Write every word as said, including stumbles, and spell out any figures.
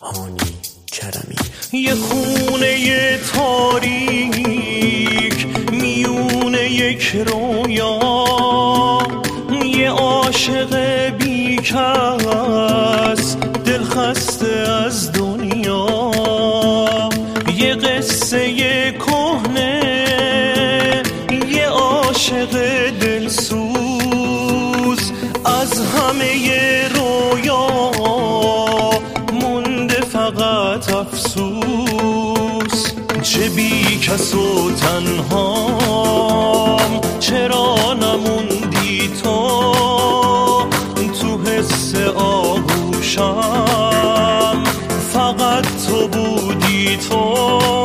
هانی کرمی. یه خونه تاریک میون یک رویا، یه عاشق بیکس دل خسته از دنیا، یه قصه کهنه یه عاشق دلسوز، از همه رویا مونده فقط افسوس. چه بی کس و تنهام، چرا نموندی تو تو حس آغوشم، فقط تو بودی تو.